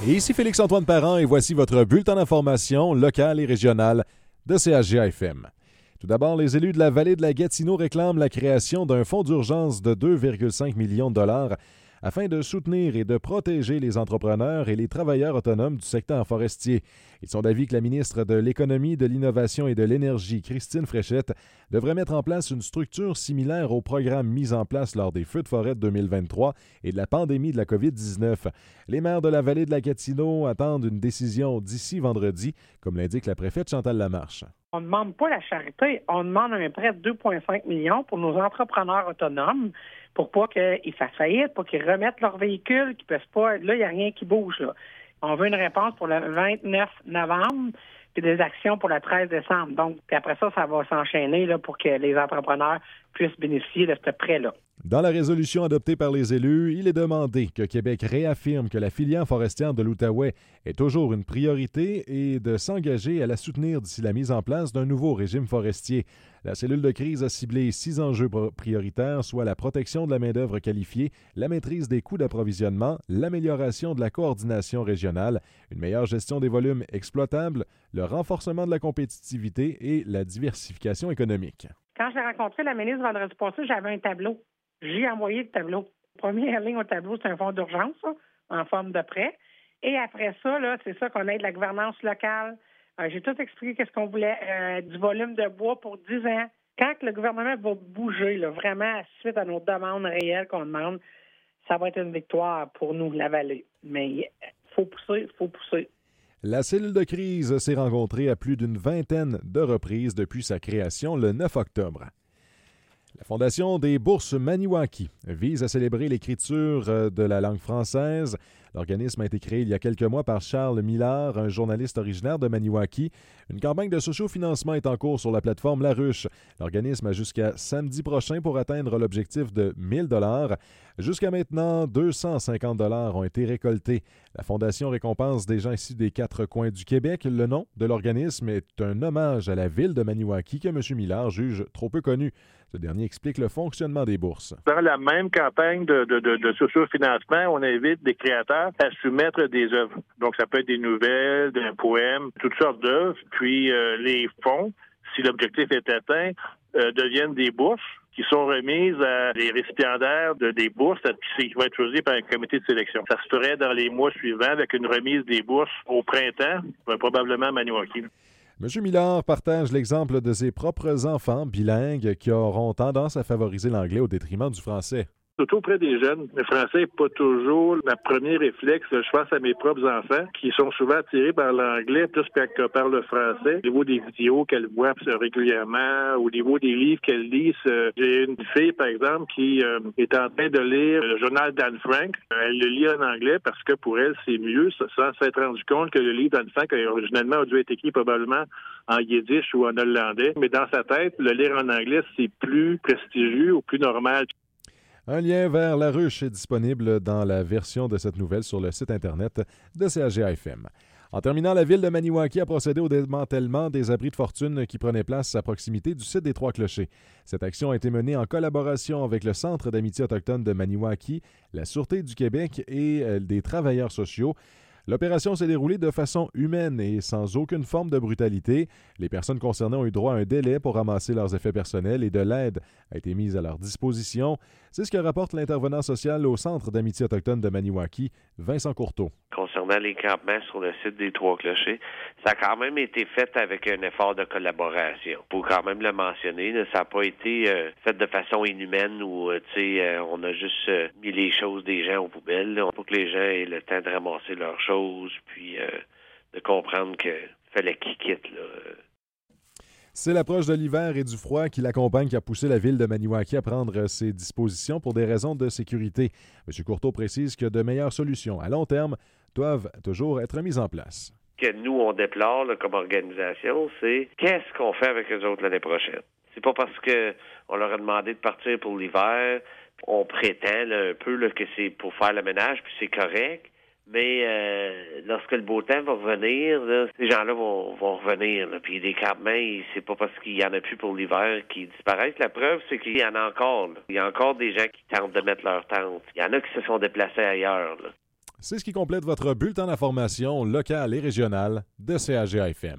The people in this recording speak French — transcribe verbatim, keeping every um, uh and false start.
Et ici Félix-Antoine Parent et voici votre bulletin d'information locale et régionale de C H G A F M. Tout d'abord, les élus de la vallée de la Gatineau réclament la création d'un fonds d'urgence de deux virgule cinq millions de dollars afin de soutenir et de protéger les entrepreneurs et les travailleurs autonomes du secteur forestier. Ils sont d'avis que la ministre de l'Économie, de l'Innovation et de l'Énergie, Christine Fréchette, devrait mettre en place une structure similaire au programme mis en place lors des feux de forêt de deux mille vingt-trois et de la pandémie de la covid dix-neuf. Les maires de la vallée de la Gatineau attendent une décision d'ici vendredi, comme l'indique la préfète Chantal Lamarche. On ne demande pas la charité, on demande un prêt de deux virgule cinq millions pour nos entrepreneurs autonomes pour pas qu'ils fassent faillite, pour qu'ils remettent leur véhicule, qu'ils ne peuvent pas. Là, il n'y a rien qui bouge. Là. On veut une réponse pour le vingt-neuf novembre puis des actions pour le treize décembre. Donc, puis après ça, ça va s'enchaîner là, pour que les entrepreneurs puissent bénéficier de ce prêt-là. Dans la résolution adoptée par les élus, il est demandé que Québec réaffirme que la filière forestière de l'Outaouais est toujours une priorité et de s'engager à la soutenir d'ici la mise en place d'un nouveau régime forestier. La cellule de crise a ciblé six enjeux prioritaires, soit la protection de la main-d'œuvre qualifiée, la maîtrise des coûts d'approvisionnement, l'amélioration de la coordination régionale, une meilleure gestion des volumes exploitables, le renforcement de la compétitivité et la diversification économique. Quand j'ai rencontré la ministre vendredi passé, j'avais un tableau. J'ai envoyé le tableau. Première ligne au tableau, c'est un fonds d'urgence, ça, en forme de prêt. Et après ça, là, c'est ça qu'on aide la gouvernance locale. Euh, j'ai tout expliqué qu'est-ce qu'on voulait, euh, du volume de bois pour dix ans. Quand le gouvernement va bouger, là, vraiment, suite à nos demandes réelles qu'on demande, ça va être une victoire pour nous, la vallée. Mais il faut pousser, il faut pousser. La cellule de crise s'est rencontrée à plus d'une vingtaine de reprises depuis sa création le neuf octobre. La Fondation des bourses Maniwaki vise à célébrer l'écriture de la langue française. L'organisme a été créé il y a quelques mois par Charles Millard, un journaliste originaire de Maniwaki. Une campagne de sociofinancement est en cours sur la plateforme La Ruche. L'organisme a jusqu'à samedi prochain pour atteindre l'objectif de mille dollars. Jusqu'à maintenant, deux cent cinquante dollars ont été récoltés. La Fondation récompense des gens issus des quatre coins du Québec. Le nom de l'organisme est un hommage à la ville de Maniwaki que M. Millard juge trop peu connue. Ce dernier explique le fonctionnement des bourses. Dans la même campagne de, de, de, de sociofinancement, on invite des créateurs à soumettre des œuvres. Donc, ça peut être des nouvelles, des poèmes, toutes sortes d'œuvres. Puis, euh, les fonds, si l'objectif est atteint, euh, deviennent des bourses qui sont remises à des récipiendaires de des bourses qui vont être choisis par un comité de sélection. Ça se ferait dans les mois suivants avec une remise des bourses au printemps, probablement à Maniwaki. M. Millard partage l'exemple de ses propres enfants bilingues qui auront tendance à favoriser l'anglais au détriment du français. Surtout auprès des jeunes, le français n'est pas toujours ma premier réflexe. Je pense à mes propres enfants qui sont souvent attirés par l'anglais plus que par le français. Au niveau des vidéos qu'elles voient régulièrement, au niveau des livres qu'elles lisent. J'ai une fille, par exemple, qui euh, est en train de lire le journal d'Anne Frank. Elle le lit en anglais parce que pour elle, c'est mieux, sans s'être rendu compte que le livre d'Anne Frank, originalement, a dû être écrit probablement en yiddish ou en hollandais. Mais dans sa tête, le lire en anglais, c'est plus prestigieux ou plus normal. Un lien vers La Ruche est disponible dans la version de cette nouvelle sur le site Internet de C H G A F M. En terminant, la ville de Maniwaki a procédé au démantèlement des abris de fortune qui prenaient place à proximité du site des Trois-Clochers. Cette action a été menée en collaboration avec le Centre d'amitié autochtone de Maniwaki, la Sûreté du Québec et des travailleurs sociaux. L'opération s'est déroulée de façon humaine et sans aucune forme de brutalité. Les personnes concernées ont eu droit à un délai pour ramasser leurs effets personnels et de l'aide a été mise à leur disposition. C'est ce que rapporte l'intervenant social au Centre d'amitié autochtone de Maniwaki, Vincent Courteau. Concernant les campements sur le site des Trois-Clochers, ça a quand même été fait avec un effort de collaboration. Pour quand même le mentionner, là, ça n'a pas été euh, fait de façon inhumaine où euh, tu sais, euh, on a juste euh, mis les choses des gens aux poubelles là, pour que les gens aient le temps de ramasser leurs choses, puis euh, de comprendre qu'il fallait qu'ils quittent. Là. C'est l'approche de l'hiver et du froid qui l'accompagne qui a poussé la ville de Maniwaki à prendre ses dispositions pour des raisons de sécurité. M. Courteau précise que de meilleures solutions à long terme doivent toujours être mises en place. Ce que nous, on déplore là, comme organisation, c'est qu'est-ce qu'on fait avec eux autres l'année prochaine. C'est pas parce que on leur a demandé de partir pour l'hiver, on prétend là, un peu là, que c'est pour faire le ménage, puis c'est correct. Mais euh, lorsque le beau temps va revenir, là, ces gens-là vont, vont revenir. Là. Puis les campements, c'est pas parce qu'il y en a plus pour l'hiver qu'ils disparaissent. La preuve, c'est qu'il y en a encore. Là. Il y a encore des gens qui tentent de mettre leur tente. Il y en a qui se sont déplacés ailleurs. Là. C'est ce qui complète votre bulletin d'information locale et régionale de C A G A F M.